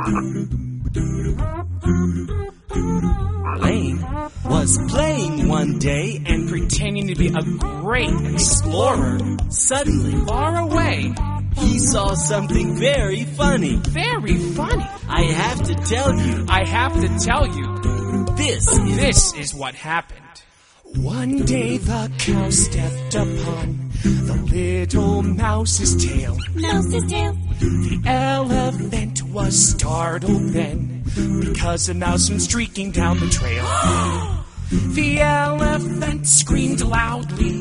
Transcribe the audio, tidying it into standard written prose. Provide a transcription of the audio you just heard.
Lane was playing one day and pretending to be a great explorer. suddenly Far away. he saw something very funny. Very funny. I have to tell you, I have to tell you, this is what happened. One day the cow stepped upon the little mouse's tail. Mouse's tail. The elephant was startled then, because a mouse went streaking down the trail. The elephant screamed loudly.